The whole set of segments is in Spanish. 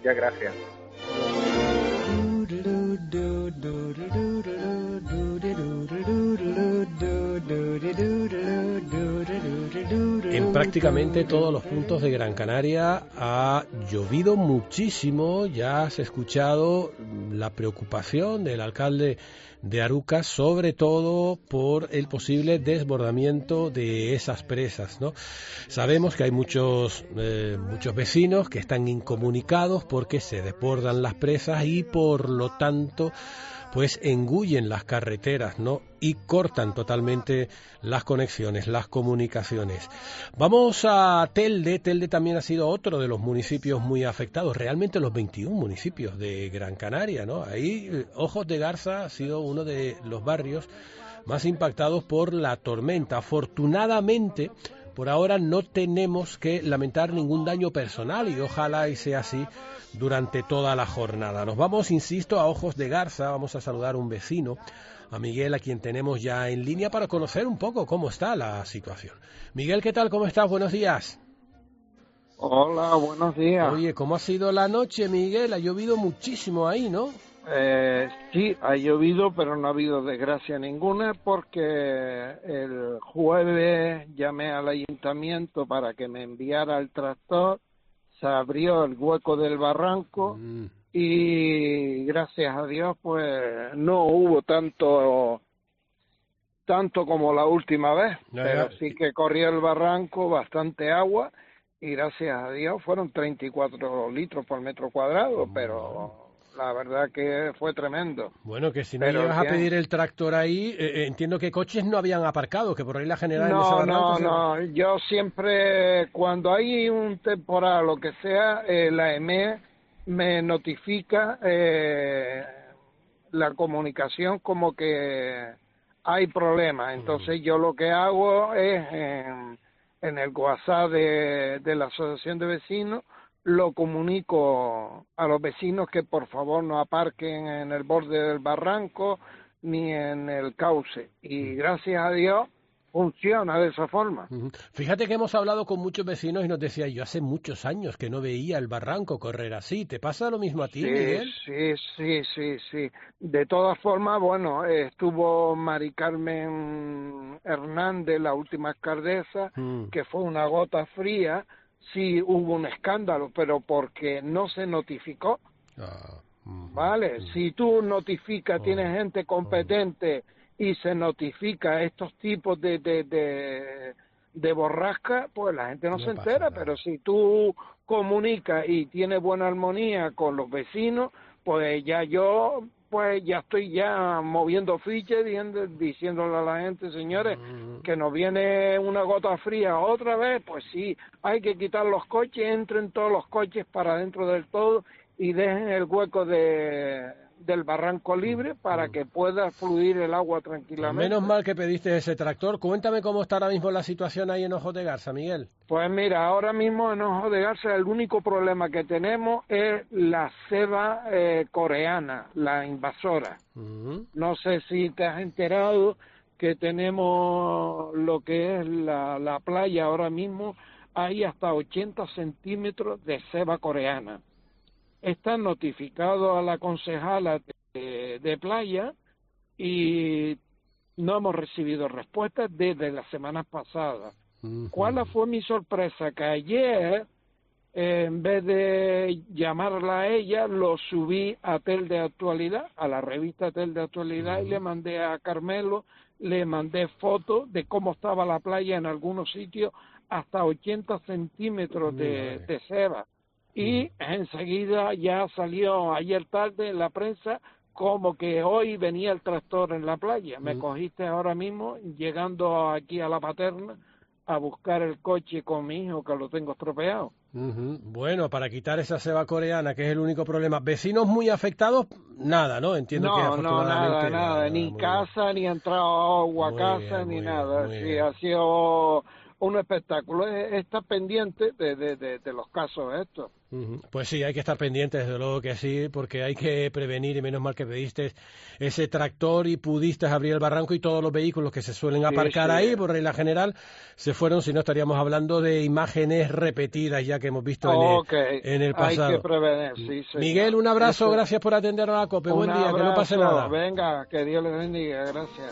Muchas gracias. En prácticamente todos los puntos de Gran Canaria ha llovido muchísimo. Ya has escuchado la preocupación del alcalde de Arucas, sobre todo por el posible desbordamiento de esas presas, ¿no? Sabemos que hay muchos vecinos que están incomunicados porque se desbordan las presas y por lo tanto pues engullen las carreteras, ¿no? Y cortan totalmente las conexiones, las comunicaciones. Vamos a Telde. Telde también ha sido otro de los municipios muy afectados, realmente los 21 municipios de Gran Canaria, ¿no? Ahí Ojos de Garza ha sido uno de los barrios más impactados por la tormenta. Afortunadamente, por ahora no tenemos que lamentar ningún daño personal y ojalá y sea así durante toda la jornada. Nos vamos, insisto, a Ojos de Garza. Vamos a saludar a un vecino, a Miguel, a quien tenemos ya en línea para conocer un poco cómo está la situación. Miguel, ¿qué tal? ¿Cómo estás? Buenos días. Hola, buenos días. Oye, ¿cómo ha sido la noche, Miguel? Ha llovido muchísimo ahí, ¿no? Sí, ha llovido, pero no ha habido desgracia ninguna porque el jueves llamé al ayuntamiento para que me enviara el tractor, se abrió el hueco del barranco y gracias a Dios pues no hubo tanto como la última vez, pero sí que corrió el barranco bastante agua y gracias a Dios fueron 34 litros por metro cuadrado, pero la verdad que fue tremendo. Bueno, que si no llegas a pedir el tractor ahí, entiendo que coches no habían aparcado, que por ahí la general en ese barranco... No, yo siempre, cuando hay un temporal o lo que sea, la EME me notifica la comunicación como que hay problemas, entonces yo lo que hago es en el WhatsApp de la asociación de vecinos, lo comunico a los vecinos que por favor no aparquen en el borde del barranco ni en el cauce. Y gracias a Dios funciona de esa forma. Fíjate que hemos hablado con muchos vecinos y nos decía, yo hace muchos años que no veía el barranco correr así. ¿Te pasa lo mismo a ti, Miguel? Sí. De todas formas, bueno, estuvo Mari Carmen Hernández, la última alcaldesa, que fue una gota fría. Sí hubo un escándalo, pero porque no se notificó. ¿Vale? Si tú notificas, tienes gente competente y se notifica estos tipos de borrasca, pues la gente no se entera. Pero si tú comunicas y tienes buena armonía con los vecinos, pues ya estoy ya moviendo fichas diciéndole a la gente, señores, que nos viene una gota fría otra vez, pues sí, hay que quitar los coches, entren todos los coches para dentro del todo y dejen el hueco del barranco libre para que pueda fluir el agua tranquilamente. Menos mal que pediste ese tractor. Cuéntame cómo está ahora mismo la situación ahí en Ojos de Garza, Miguel. Pues mira, ahora mismo en Ojos de Garza el único problema que tenemos es la ceba coreana, la invasora. No sé si te has enterado que tenemos lo que es la playa ahora mismo, hay hasta 80 centímetros de ceba coreana. Está notificado a la concejala de playa y no hemos recibido respuestas desde las semanas pasadas. ¿Cuál fue mi sorpresa? Que ayer, en vez de llamarla a ella, lo subí a Tel de Actualidad, a la revista Tel de Actualidad, y le mandé a Carmelo, le mandé fotos de cómo estaba la playa en algunos sitios, hasta 80 centímetros de ceba. Y enseguida ya salió ayer tarde en la prensa como que hoy venía el tractor en la playa. Me cogiste ahora mismo llegando aquí a La Paterna a buscar el coche con mi hijo que lo tengo estropeado. Bueno, para quitar esa ceba coreana, que es el único problema. ¿Vecinos muy afectados? Nada, ¿no? Entiendo que afortunadamente... nada. Ni casa, ni ha entrado agua a casa, ni nada. Sí, ha sido un espectáculo, es estar pendiente de los casos estos. Pues sí, hay que estar pendientes, desde luego que sí, porque hay que prevenir, y menos mal que pediste ese tractor y pudiste abrir el barranco, y todos los vehículos que se suelen aparcar ahí, por regla general, se fueron, si no estaríamos hablando de imágenes repetidas ya que hemos visto en el pasado. Hay que prevenir, sí, señor. Miguel, un abrazo, gracias por atender a la COPE, buen día, abrazo, que no pase nada. Venga, que Dios les bendiga, gracias.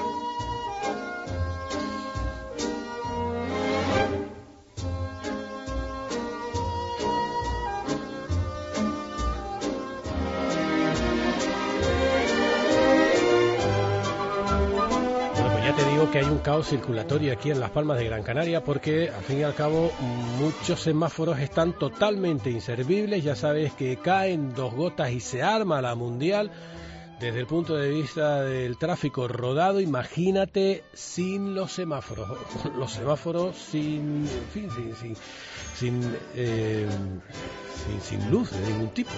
Que hay un caos circulatorio aquí en Las Palmas de Gran Canaria, porque al fin y al cabo muchos semáforos están totalmente inservibles. Ya sabes que caen 2 gotas y se arma la mundial. Desde el punto de vista del tráfico rodado, imagínate sin los semáforos sin luz de ningún tipo.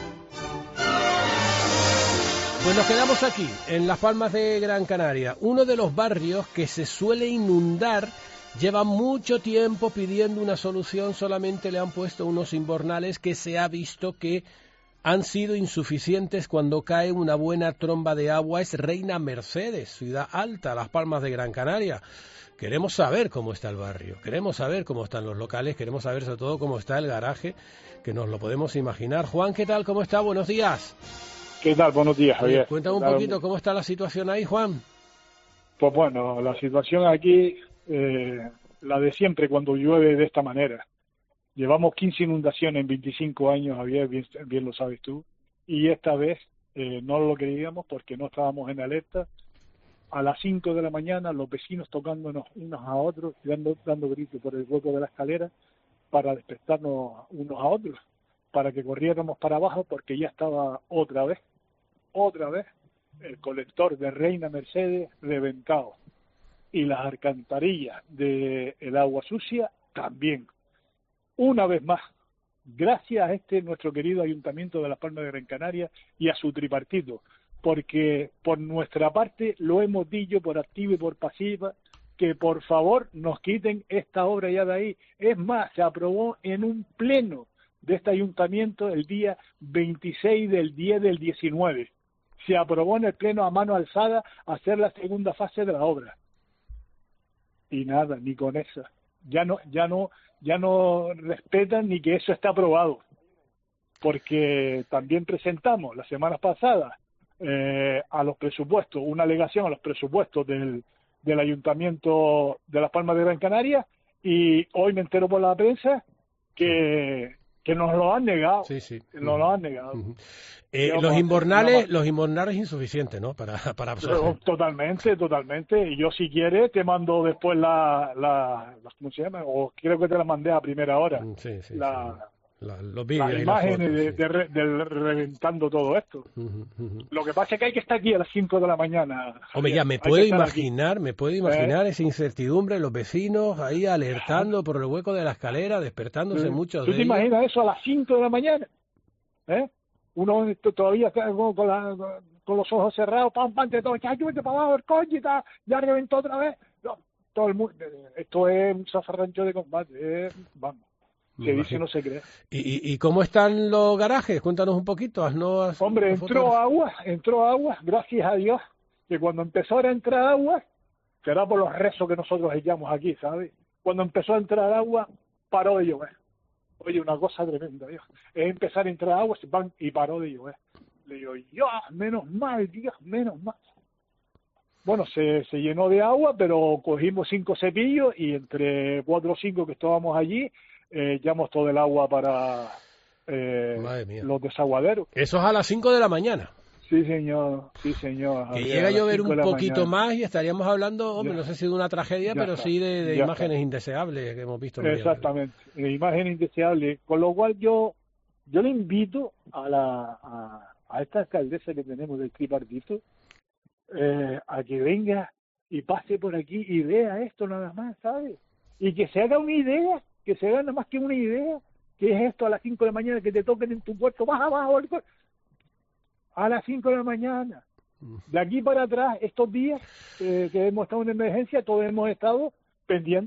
Pues nos quedamos aquí, en Las Palmas de Gran Canaria. Uno de los barrios que se suele inundar lleva mucho tiempo pidiendo una solución. Solamente le han puesto unos invernales que se ha visto que han sido insuficientes cuando cae una buena tromba de agua. Es Reina Mercedes, ciudad alta, Las Palmas de Gran Canaria. Queremos saber cómo está el barrio, queremos saber cómo están los locales, queremos saber sobre todo cómo está el garaje, que nos lo podemos imaginar. Juan, ¿qué tal? ¿Cómo está? Buenos días. ¿Qué tal? Buenos días, Javier. Cuéntame un poquito cómo está la situación ahí, Juan. Pues bueno, la situación aquí, la de siempre cuando llueve de esta manera. Llevamos 15 inundaciones en 25 años, Javier, bien lo sabes tú, y esta vez no lo creíamos porque no estábamos en alerta. A las 5 de la mañana los vecinos tocándonos unos a otros, dando gritos por el hueco de la escalera para despertarnos unos a otros, para que corriéramos para abajo porque ya estaba otra vez el colector de Reina Mercedes reventado y las alcantarillas del agua sucia también. Una vez más, gracias a nuestro querido Ayuntamiento de Las Palmas de Gran Canaria y a su tripartito, porque por nuestra parte lo hemos dicho por activa y por pasiva, que por favor nos quiten esta obra ya de ahí. Es más, se aprobó en un pleno de este ayuntamiento el día 26 del 10 del 19. Se aprobó en el pleno a mano alzada hacer la segunda fase de la obra. Y nada, ni con esa. Ya no respetan ni que eso está aprobado. Porque también presentamos la semana pasada a los presupuestos, una alegación a los presupuestos del Ayuntamiento de Las Palmas de Gran Canaria, y hoy me entero por la prensa que nos lo han negado. Sí. Nos lo han negado. Los invernales insuficientes, ¿no? Para absorber. Totalmente. Y yo, si quieres, te mando después la ¿cómo se llama? O creo que te la mandé a primera hora. Sí. Los vídeos, las imágenes del reventando todo esto. Lo que pasa es que hay que estar aquí a las 5 de la mañana. Hombre, ya me puedo imaginar esa incertidumbre, los vecinos ahí alertando por el hueco de la escalera, despertándose muchos de ellos. ¿Tú te imaginas eso a las 5 de la mañana? Uno todavía está con los ojos cerrados, pam, te todo, ayúdate para abajo el coche, ya reventó otra vez. No, todo el mundo, esto es un zafarrancho de combate, vamos. Se dice, no se cree. ¿Y cómo están los garajes? Cuéntanos un poquito. Hombre, entró agua, gracias a Dios, que cuando empezó a entrar agua, será por los rezos que nosotros echamos aquí, ¿sabes? Cuando empezó a entrar agua, paró de llover. Oye, una cosa tremenda, Dios. Es empezar a entrar agua y paró de llover. Le digo, Dios, menos mal. Bueno, se llenó de agua, pero cogimos 5 cepillos y entre 4 o 5 que estábamos allí, echamos todo el agua para los desaguaderos. Eso es a las 5 de la mañana. Sí, señor. Que llega a llover un poquito más y estaríamos hablando, hombre, no sé si de una tragedia, pero sí de imágenes indeseables que hemos visto. Exactamente, imágenes indeseables. Con lo cual yo le invito a esta alcaldesa que tenemos del tripartito a que venga y pase por aquí y vea esto nada más, ¿sabes? Y que se haga una idea, que se haga nada más que una idea, que es esto a las 5 de la mañana, que te toquen en tu puerto, baja abajo, a las 5 de la mañana. De aquí para atrás, estos días que hemos estado en emergencia, todos hemos estado pendientes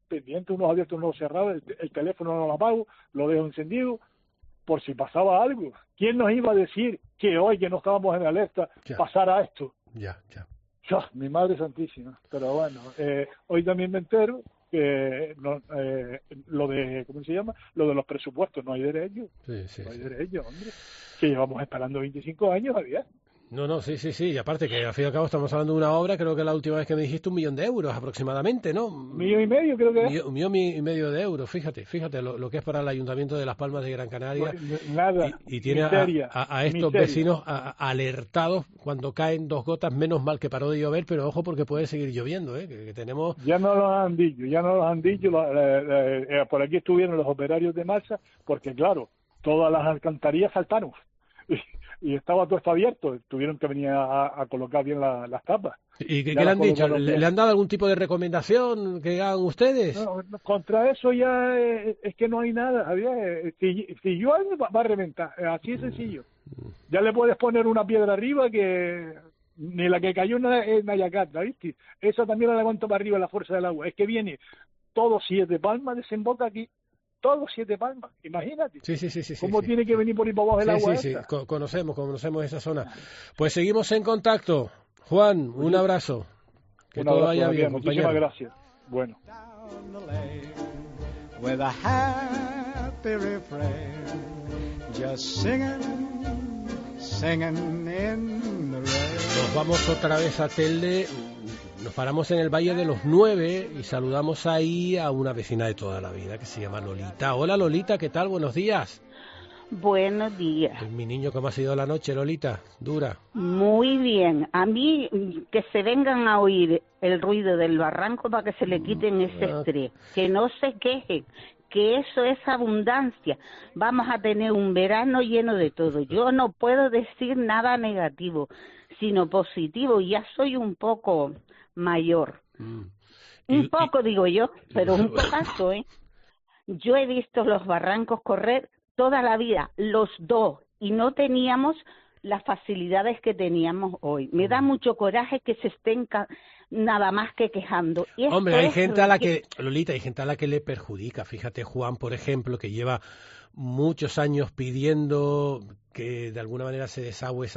pendiente, unos abiertos, unos cerrados, el teléfono no lo apago, lo dejo encendido, por si pasaba algo. ¿Quién nos iba a decir que hoy, que no estábamos en alerta, pasara esto? Ya. Mi madre santísima. Pero bueno, hoy también me entero que lo de, ¿cómo se llama? Lo de los presupuestos, no hay derecho. No hay derecho, hombre. Que llevamos esperando 25 años, Javier. No, sí, y aparte que al fin y al cabo estamos hablando de una obra, creo que la última vez que me dijiste 1 millón de euros aproximadamente, ¿no? 1,5 millones creo que es. 1,5 millones de euros, fíjate lo que es para el Ayuntamiento de Las Palmas de Gran Canaria. Nada. Y tiene a estos vecinos alertados cuando caen 2 gotas, menos mal que paró de llover, pero ojo porque puede seguir lloviendo, que tenemos... Ya no lo han dicho, por aquí estuvieron los operarios de marcha, porque claro, todas las alcantarillas saltaron. Y estaba todo esto abierto, tuvieron que venir a colocar bien las tapas. ¿Y qué le han dicho? ¿Le han dado algún tipo de recomendación que hagan ustedes? No, contra eso ya es que no hay nada, Javier. Si llueve va a reventar, así es sencillo. Ya le puedes poner una piedra arriba que ni la que cayó en Nayacata, ¿viste? Esa también la levanta para arriba la fuerza del agua. Es que viene todo 7 Palmas, desemboca aquí. Todos 7 Palmas, imagínate. Sí. ¿Cómo tiene que venir por ahí para abajo el agua esta? Sí, conocemos esa zona. Pues seguimos en contacto. Juan, un abrazo. Que todo vaya bien, compañero. Muchísimas gracias. Bueno. Nos vamos otra vez a Telde. Nos paramos en el Valle de los 9 y saludamos ahí a una vecina de toda la vida que se llama Lolita. Hola Lolita, ¿qué tal? Buenos días. Buenos días. Mi niño, ¿cómo ha sido la noche, Lolita? ¿Dura? Muy bien. A mí que se vengan a oír el ruido del barranco para que se le quiten ese estrés. Que no se quejen, que eso es abundancia. Vamos a tener un verano lleno de todo. Yo no puedo decir nada negativo, sino positivo. Ya soy un poco mayor. Un poco, digo yo, pero un pocazo, ¿eh? Yo he visto los barrancos correr toda la vida, los 2, y no teníamos las facilidades que teníamos hoy. Me da mucho coraje que se estén nada más que quejando. Y hombre, hay gente a la que, Lolita, hay gente a la que le perjudica. Fíjate, Juan, por ejemplo, que lleva muchos años pidiendo que de alguna manera se desagüe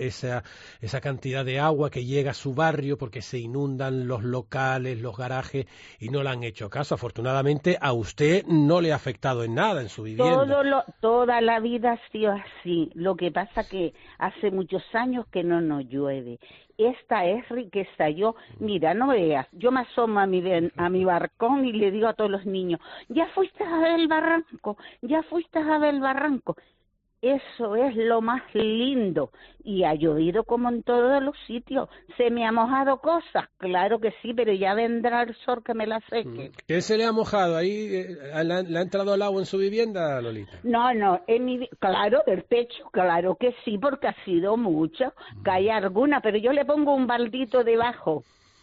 esa cantidad de agua que llega a su barrio porque se inundan los locales, los garajes, y no le han hecho caso. Afortunadamente a usted no le ha afectado en nada en su vivienda. Toda la vida ha sido así. Lo que pasa que hace muchos años que no nos llueve. Esta es riqueza. Mira, no veas, yo me asomo a mi barcón y le digo a todos los niños, ya fuiste a ver el barranco, ya fuiste a ver el barranco. Eso es lo más lindo. Y ha llovido como en todos los sitios. ¿Se me ha mojado cosas? Claro que sí, pero ya vendrá el sol que me la seque. ¿Qué se le ha mojado? ¿Ahí le ha entrado el agua en su vivienda, Lolita? No, claro, del techo, claro que sí, porque ha sido mucho. Cae alguna, pero yo le pongo un baldito debajo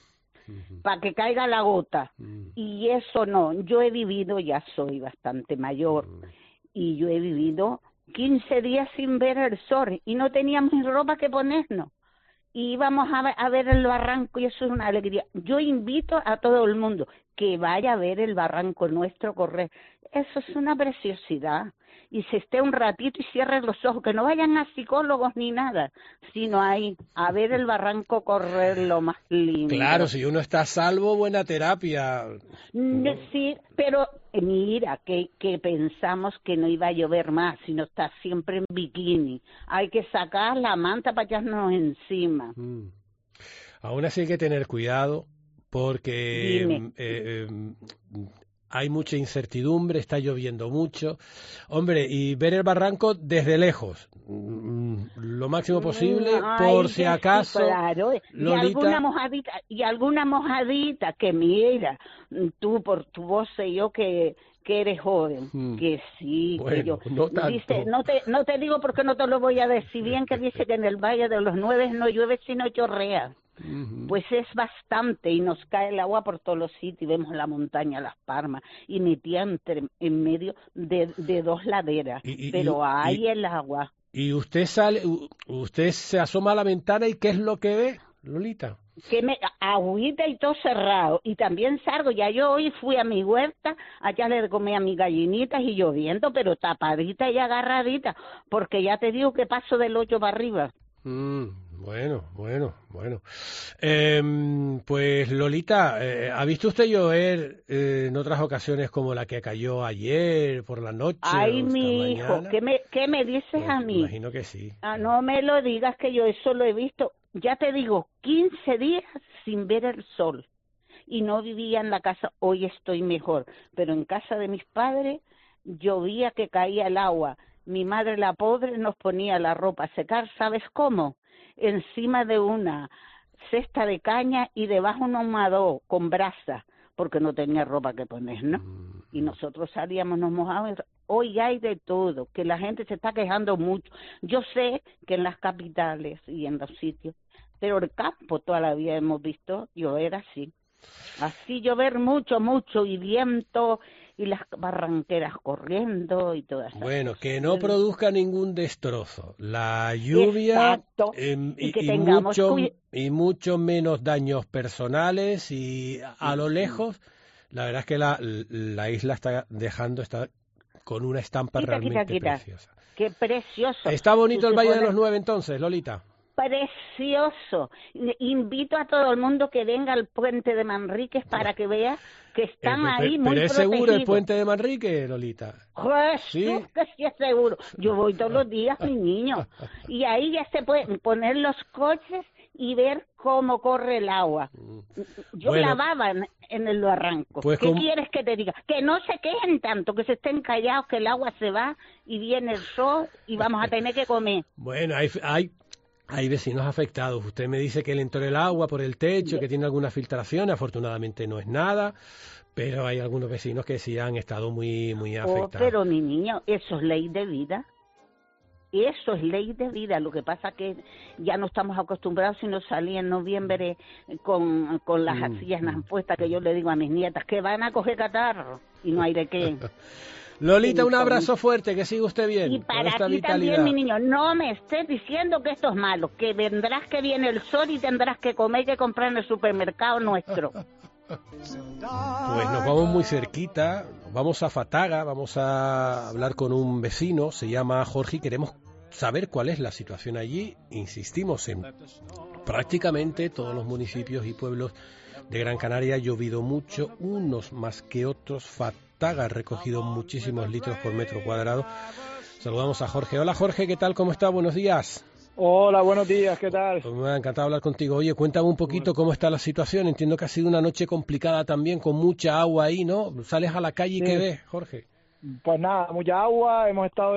para que caiga la gota. Y eso no, yo he vivido, ya soy bastante mayor, y yo he vivido 15 días sin ver el sol y no teníamos ropa que ponernos. Y íbamos a ver el barranco y eso es una alegría. Yo invito a todo el mundo que vaya a ver el barranco nuestro correr. Eso es una preciosidad. Y se esté un ratito y cierre los ojos, que no vayan a psicólogos ni nada, sino ahí a ver el barranco correr, lo más lindo. Claro, si uno está a salvo, buena terapia. Sí, pero mira, que pensamos que no iba a llover más, sino está siempre en bikini. Hay que sacar la manta para echarnos encima. Aún así hay que tener cuidado porque hay mucha incertidumbre, está lloviendo mucho. Hombre, y ver el barranco desde lejos, lo máximo posible, por si acaso. Sí, claro. Lolita... Y alguna mojadita, que mira, tú por tu voz sé yo que eres joven, que sí, bueno, que yo. No tanto. Dice, no te digo porque no te lo voy a decir bien, que dice que en el Valle de los 9 no llueve sino chorrea. Pues es bastante y nos cae el agua por todos los sitios, vemos la montaña, Las Palmas, y metía en medio de 2 laderas, pero hay el agua. ¿Y usted se asoma a la ventana y qué es lo que ve, Lolita? agüita y todo cerrado, y también salgo, ya yo hoy fui a mi huerta, allá le comí a mis gallinitas y lloviendo, pero tapadita y agarradita, porque ya te digo que paso del 8 para arriba. Bueno. Pues Lolita, ¿ha visto usted llover en otras ocasiones como la que cayó ayer por la noche? Ay, o mi hijo, mañana? ¿qué me dices Pues, a mí? Imagino que sí. No me lo digas que yo eso lo he visto, ya te digo, 15 días sin ver el sol. Y no vivía en la casa, hoy estoy mejor, pero en casa de mis padres llovía que caía el agua. Mi madre, la pobre, nos ponía la ropa a secar, ¿sabes cómo? Encima de una cesta de caña y debajo un ahumador con brasa, porque no tenía ropa que poner, ¿no? Y nosotros salíamos, nos mojábamos. Hoy hay de todo, que la gente se está quejando mucho. Yo sé que en las capitales y en los sitios, pero el campo toda la vida hemos visto llover así. Así llover mucho, y viento, y las barranqueras corriendo y todas esas Bueno, cosas. que no produzca ningún destrozo. La lluvia y mucho menos daños personales, y a lo lejos, la verdad es que la isla está con una estampa realmente preciosa. Qué precioso. ¿Está bonito el Valle de los Nueve entonces, Lolita? Precioso. Invito a todo el mundo que venga al puente de Manríquez para que vea que están ahí muy ¿Pero es protegidos. seguro el puente de Manrique, Lolita? ¿Sí? Que sí es seguro. Yo voy todos los días, mi niño. Y ahí ya se pueden poner los coches y ver cómo corre el agua. Yo lavaba en el barranco. Pues ¿Qué quieres que te diga? Que no se quejen tanto, que se estén callados, que el agua se va y viene el sol y vamos a tener que comer. Bueno, hay vecinos afectados. Usted me dice que le entró el agua por el techo, que tiene alguna filtración. Afortunadamente no es nada, pero hay algunos vecinos que sí han estado muy afectados. Pero mi niño, eso es ley de vida. Eso es ley de vida. Lo que pasa que ya no estamos acostumbrados. Si no salí en noviembre con las arcillas puestas, que yo le digo a mis nietas que van a coger catarro y no hay de qué. Lolita, un abrazo fuerte, que siga usted bien. Y para esta ti vitalidad. también, mi niño, no me estés diciendo que esto es malo, que vendrás que viene el sol y tendrás que comer y que comprar en el supermercado nuestro. Pues nos vamos muy cerquita, vamos a Fataga, vamos a hablar con un vecino, se llama Jorge, y queremos saber cuál es la situación allí. Insistimos, en prácticamente todos los municipios y pueblos de Gran Canaria ha llovido mucho, unos más que otros. Fataga ha recogido muchísimos litros por metro cuadrado. Saludamos a Jorge. Hola Jorge, ¿qué tal? ¿Cómo está? Buenos días. Hola, buenos días, ¿qué tal? Pues me ha encantado hablar contigo. Oye, cuéntame un poquito cómo está la situación. Entiendo que ha sido una noche complicada también, con mucha agua ahí, ¿no? ¿Sales a la calle y qué ves, Jorge? Pues nada, mucha agua. Hemos estado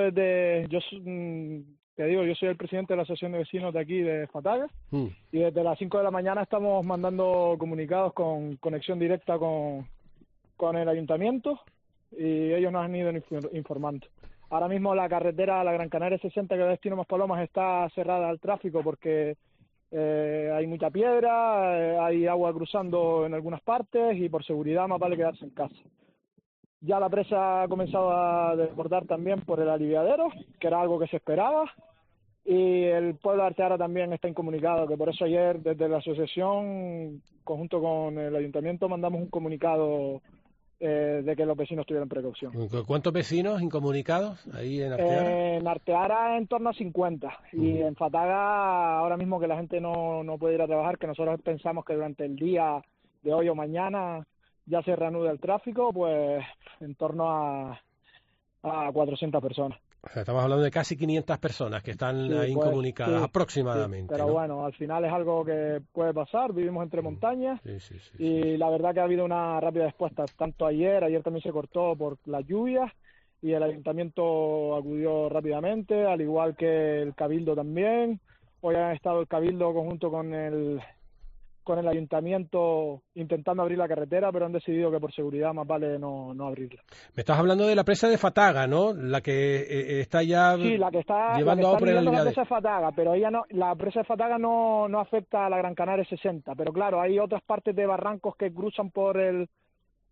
te digo, yo soy el presidente de la Asociación de Vecinos de aquí, de Fataga, y desde las 5 de la mañana estamos mandando comunicados con conexión directa con el ayuntamiento, y ellos nos han ido informando. Ahora mismo la carretera, la Gran Canaria 60, que da destino a Maspalomas, está cerrada al tráfico porque hay mucha piedra, hay agua cruzando en algunas partes y por seguridad más vale quedarse en casa. Ya la presa ha comenzado a desbordar también por el aliviadero, que era algo que se esperaba, y el pueblo de Arteara también está incomunicado, que por eso ayer desde la asociación, conjunto con el ayuntamiento, mandamos un comunicado de que los vecinos tuvieran precaución. ¿Cuántos vecinos incomunicados ahí en Arteara? En Arteara en torno a 50, y en Fataga ahora mismo que la gente no puede ir a trabajar, que nosotros pensamos que durante el día de hoy o mañana ya se reanuda el tráfico, pues en torno a 400 personas. O sea, estamos hablando de casi 500 personas que están ahí incomunicadas, aproximadamente. Pero ¿no? bueno, al final es algo que puede pasar, vivimos entre montañas, y la verdad que ha habido una rápida respuesta, tanto ayer también se cortó por las lluvias, y el ayuntamiento acudió rápidamente, al igual que el Cabildo también. Hoy ha estado el Cabildo conjunto con el ayuntamiento intentando abrir la carretera, pero han decidido que por seguridad más vale no abrirla. Me estás hablando de la presa de Fataga, ¿no? La que está ya la que está llevando agua por el aliviadero. La presa de Fataga, pero la presa de Fataga no afecta a la Gran Canaria 60, pero claro, hay otras partes de barrancos que cruzan por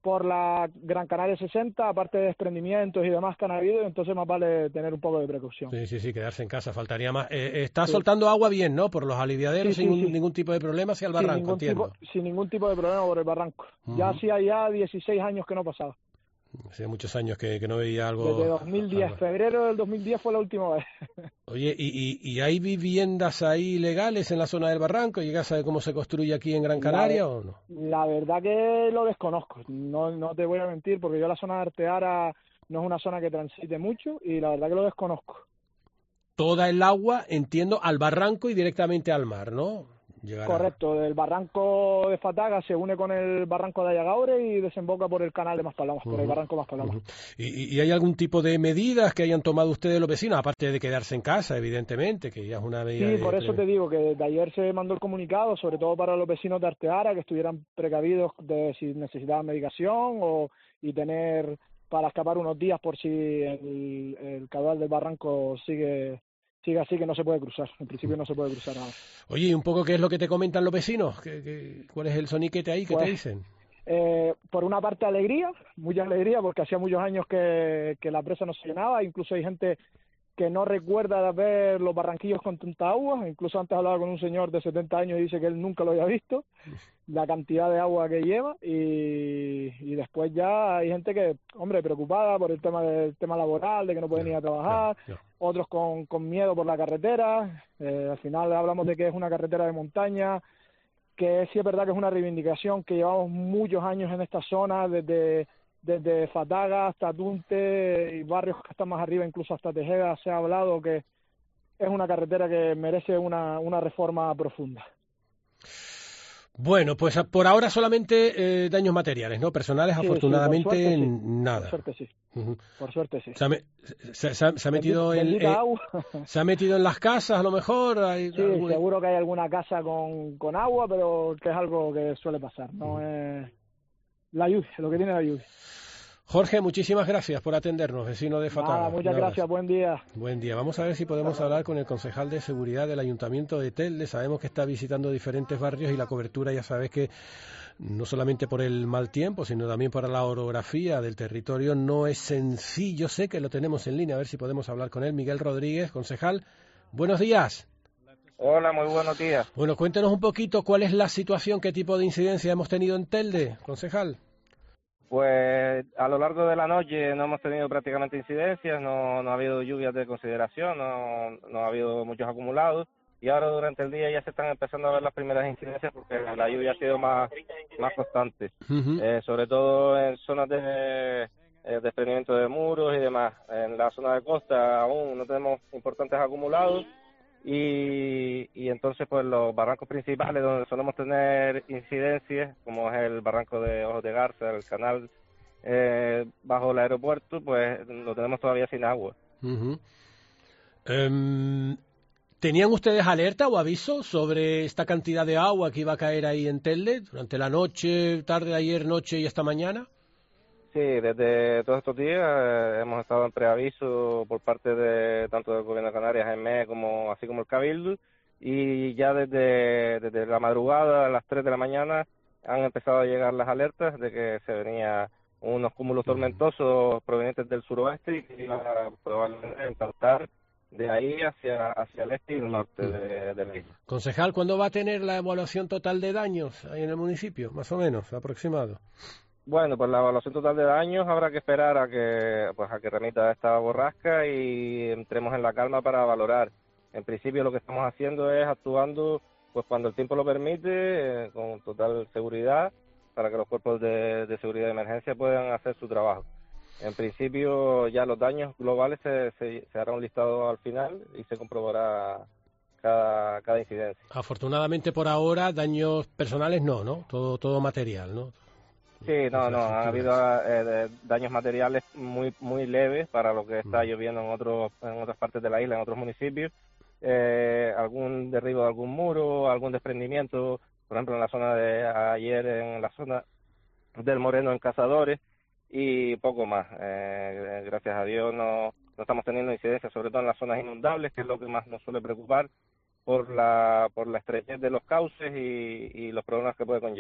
por la Gran Canaria 60, aparte de desprendimientos y demás que han habido, entonces más vale tener un poco de precaución. Sí, quedarse en casa, faltaría más. Está soltando agua bien, ¿no? Por los aliviaderos, sin ningún tipo de problema hacia el barranco, entiendo. Sin ningún tipo de problema por el barranco. Ya hacía 16 años que no pasaba. Hacía muchos años que no veía algo. Desde 2010, febrero del 2010 fue la última vez. Oye, ¿y hay viviendas ahí legales en la zona del barranco? ¿Llegas a ver cómo se construye aquí en Gran Canaria o no? La verdad que lo desconozco, no te voy a mentir, porque yo la zona de Arteara no es una zona que transite mucho y la verdad que lo desconozco. Toda el agua, entiendo, al barranco y directamente al mar, ¿no? Correcto, el barranco de Fataga se une con el barranco de Ayagaure y desemboca por el canal de Maspalomas, por el barranco Maspalomas. ¿Y hay algún tipo de medidas que hayan tomado ustedes los vecinos, aparte de quedarse en casa, evidentemente, que ya es una medida? Sí, por eso te digo que desde ayer se mandó el comunicado, sobre todo para los vecinos de Arteara, que estuvieran precavidos de si necesitaban medicación y tener para escapar unos días por si el caudal del barranco sigue así, que no se puede cruzar. En principio no se puede cruzar nada. Oye, ¿y un poco qué es lo que te comentan los vecinos? ¿Cuál es el soniquete ahí que te dicen? Por una parte alegría, mucha alegría, porque hacía muchos años que la presa no se llenaba. Incluso hay gente que no recuerda ver los barranquillos con tanta agua. Incluso antes hablaba con un señor de 70 años y dice que él nunca lo había visto, la cantidad de agua que lleva. Y después ya hay gente que, hombre, preocupada por el tema laboral, de que no pueden ir a trabajar, otros con miedo por la carretera. Al final hablamos de que es una carretera de montaña, que sí es verdad que es una reivindicación que llevamos muchos años en esta zona, desde Fataga hasta Tunte y barrios que están más arriba, incluso hasta Tejeda, se ha hablado que es una carretera que merece una reforma profunda. Bueno, pues por ahora solamente daños materiales, ¿no? Personales, sí, afortunadamente, por suerte, sí. Nada. Por suerte sí. Por suerte sí. Se ha metido se ha metido en las casas, a lo mejor. Seguro que hay alguna casa con agua, pero que es algo que suele pasar. No es la lluvia, lo que tiene la lluvia. Jorge, muchísimas gracias por atendernos, vecino de Fataga. Muchas gracias, buen día. Buen día. Vamos a ver si podemos hablar con el concejal de seguridad del Ayuntamiento de Telde. Sabemos que está visitando diferentes barrios y la cobertura, ya sabes que no solamente por el mal tiempo, sino también por la orografía del territorio no es sencillo. Sé que lo tenemos en línea, a ver si podemos hablar con él. Miguel Rodríguez, concejal, buenos días. Hola, muy buenos días. Bueno, cuéntenos un poquito cuál es la situación, qué tipo de incidencia hemos tenido en Telde, concejal. Pues a lo largo de la noche no hemos tenido prácticamente incidencias, no ha habido lluvias de consideración, no ha habido muchos acumulados, y ahora durante el día ya se están empezando a ver las primeras incidencias porque la lluvia ha sido más constante, sobre todo en zonas de desprendimiento de muros y demás. En la zona de costa aún no tenemos importantes acumulados, y entonces pues los barrancos principales donde solemos tener incidencias, como es el barranco de Ojos de Garza, el canal bajo el aeropuerto, pues lo tenemos todavía sin agua. ¿Tenían ustedes alerta o aviso sobre esta cantidad de agua que iba a caer ahí en Telde durante la noche, tarde de ayer, noche y esta mañana? Sí, desde todos estos días hemos estado en preaviso por parte de tanto del Gobierno de Canarias, EME, así como el Cabildo, y ya desde la madrugada a las 3 de la mañana han empezado a llegar las alertas de que se venía unos cúmulos tormentosos provenientes del suroeste y que iban a probablemente impactar de ahí hacia el este y el norte de la isla. Concejal, ¿cuándo va a tener la evaluación total de daños ahí en el municipio, más o menos, aproximado? Bueno, pues la evaluación total de daños habrá que esperar a que remita esta borrasca y entremos en la calma para valorar. En principio lo que estamos haciendo es actuando pues cuando el tiempo lo permite, con total seguridad, para que los cuerpos de seguridad de emergencia puedan hacer su trabajo. En principio ya los daños globales se hará un listado al final y se comprobará cada incidencia. Afortunadamente por ahora daños personales no, todo material, ¿no? Sí, no, ha habido daños materiales muy leves para lo que está lloviendo en otras partes de la isla, en otros municipios. Algún derribo de algún muro, algún desprendimiento, por ejemplo en la zona de ayer, en la zona del Moreno en Cazadores, y poco más. Gracias a Dios no estamos teniendo incidencias, sobre todo en las zonas inundables, que es lo que más nos suele preocupar por la estrechez de los cauces y los problemas que puede conllevar.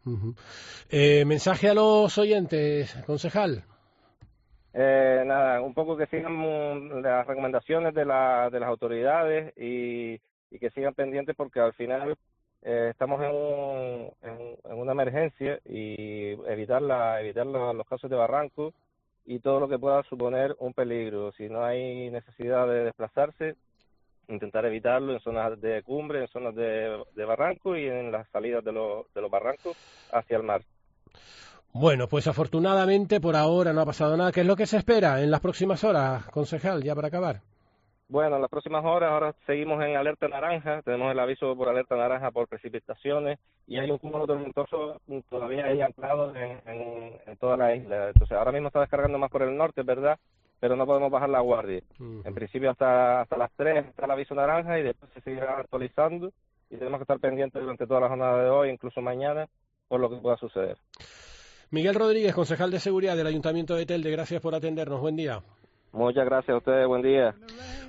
Mensaje a los oyentes, concejal. Nada, un poco que sigan las recomendaciones de las autoridades y que sigan pendientes, porque al final estamos en una emergencia, y evitar los casos de barranco y todo lo que pueda suponer un peligro. Si no hay necesidad de desplazarse, intentar evitarlo en zonas de cumbre, en zonas de barranco y en las salidas de los barrancos hacia el mar. Bueno, pues afortunadamente por ahora no ha pasado nada. ¿Qué es lo que se espera en las próximas horas, concejal, ya para acabar? Bueno, en las próximas horas ahora seguimos en alerta naranja, tenemos el aviso por alerta naranja por precipitaciones, y hay un cúmulo tormentoso todavía ahí anclado en toda la isla. Entonces ahora mismo está descargando más por el norte, ¿verdad? Pero no podemos bajar la guardia. En principio hasta las 3 está el aviso naranja, y después se seguirá actualizando, y tenemos que estar pendientes durante toda la jornada de hoy, incluso mañana, por lo que pueda suceder. Miguel Rodríguez, concejal de Seguridad del Ayuntamiento de Telde, gracias por atendernos. Buen día. Muchas gracias a ustedes, buen día.